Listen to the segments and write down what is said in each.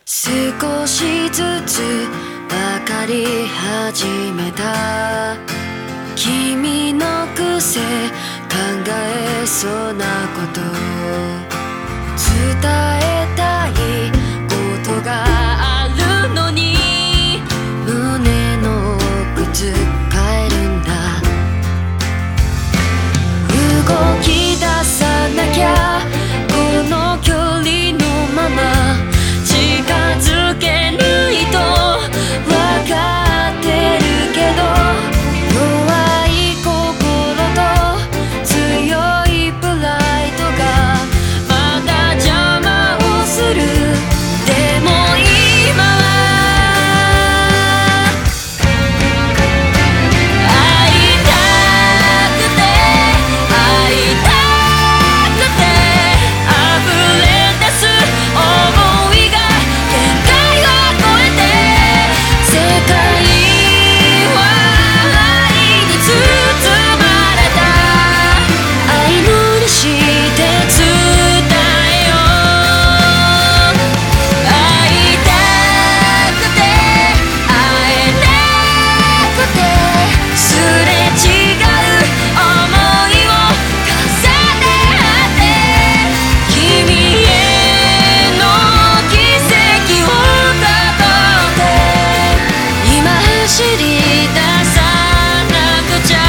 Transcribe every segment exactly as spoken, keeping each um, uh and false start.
少しずつ分かり始めた君の癖、考えそうなこと伝えたいことがあるのに胸の奥つかえるんだ。動き出さなきゃこの距離のまま近づけないと分かってるけど、弱い心と強いプライドがまた邪魔をする。でも今は会いたくて会いたくて溢れ出す想いが限界を超えて、世界は愛に包まれた。愛のりして伝えよう。会いたくて会えなくてすれ違う想いを重ね合って君への奇跡をたどって今走り出さなくちゃ。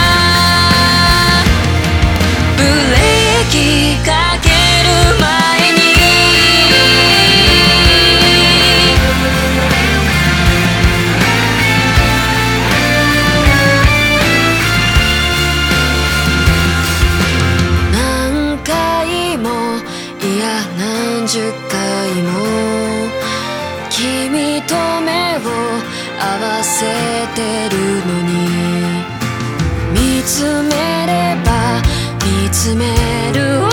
ブレーキかける前に何回もいや何十回も君と目を合わせてるのに見つめれば見つめる